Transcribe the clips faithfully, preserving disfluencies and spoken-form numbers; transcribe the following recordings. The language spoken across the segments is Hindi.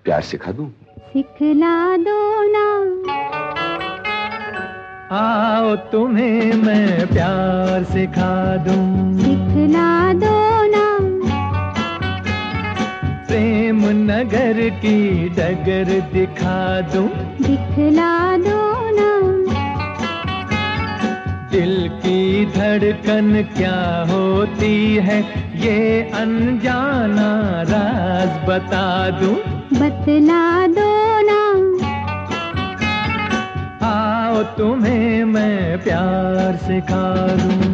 प्यार सिखा दूं? सिखला दो ना। आओ तुम्हें मैं प्यार सिखा दूं। सिखला दो ना। प्रेम नगर की डगर दिखा दूं। दिखला दो ना। दिल की धड़कन क्या होती है ये अनजाना राज बता दूं। बतला दो ना। आओ तुम्हें मैं प्यार सिखा दूं।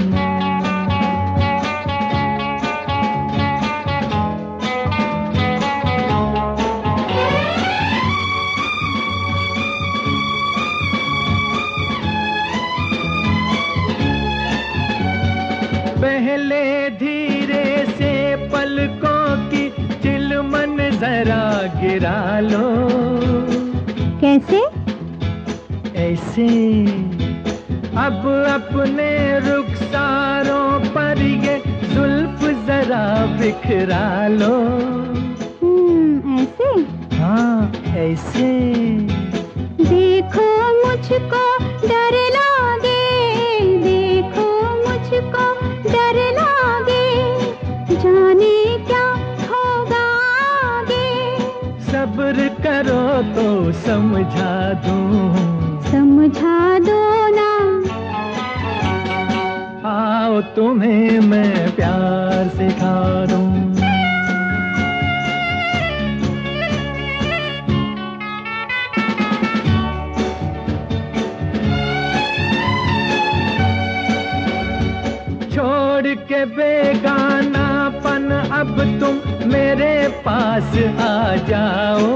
पहले धीरे से पलकों की चिलमन जरा गिरा लो। कैसे? ऐसे। अब अपने रुखसारों पर ये जुल्फ जरा बिखरा लो। हम्म, ऐसे? हाँ ऐसे। देखो मुझको डर लागे, देखो मुझको डर लागे, जाने क्या होगा आगे। सब्र करो तो समझा दूं। समझा दो ना। आओ तुम्हें मैं प्यार सिखा दूं। छोड़ के बेगानापन अब तुम मेरे पास आ जाओ।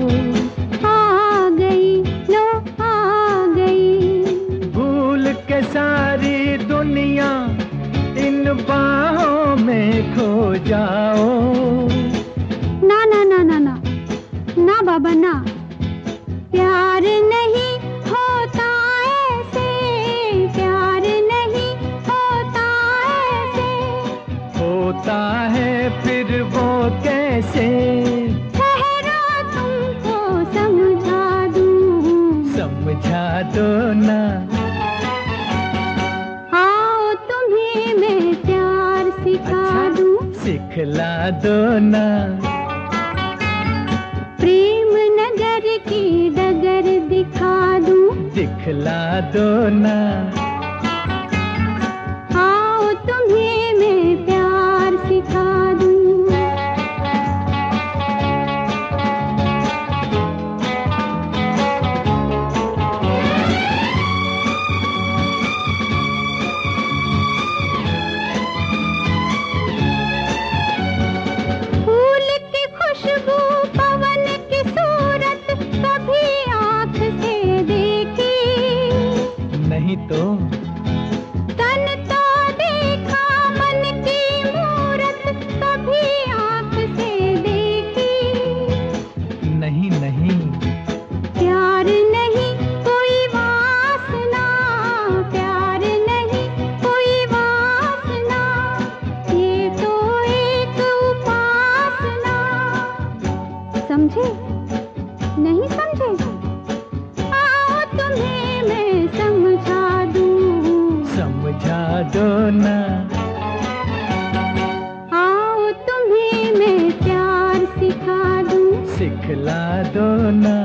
आ गई लो आ गई। भूल के सारी दुनिया इन बाहों में खो जाओ। ना ना ना ना ना ना बाबा ना। प्यार नहीं होता ऐसे, प्यार नहीं होता ऐसे। होता है फिर वो कैसे? ठहरो तुमको समझा दूं। समझा दो ना। आओ तुम्हें मैं प्यार सिखा अच्छा, दूं। सिखला दो ना। प्रेम नगर की डगर दिखा दूं। दिखला दो ना। आओ तुम्हें मैं प्यार सिखा दूं। फूल की खुशबू पवन की सूरत कभी आँख से देखी नहीं तो। तन तो देखा मन की मूरत कभी आँख से देखी नहीं नहीं। प्यार नहीं कोई वासना, प्यार नहीं कोई वासना, ये तो एक उपासना। समझे? नहीं समझे? आओ तुम्हें मैं समझा दूं। समझा दो ना। आओ तुम्हें मैं प्यार सिखा दूं। सिखला दो ना।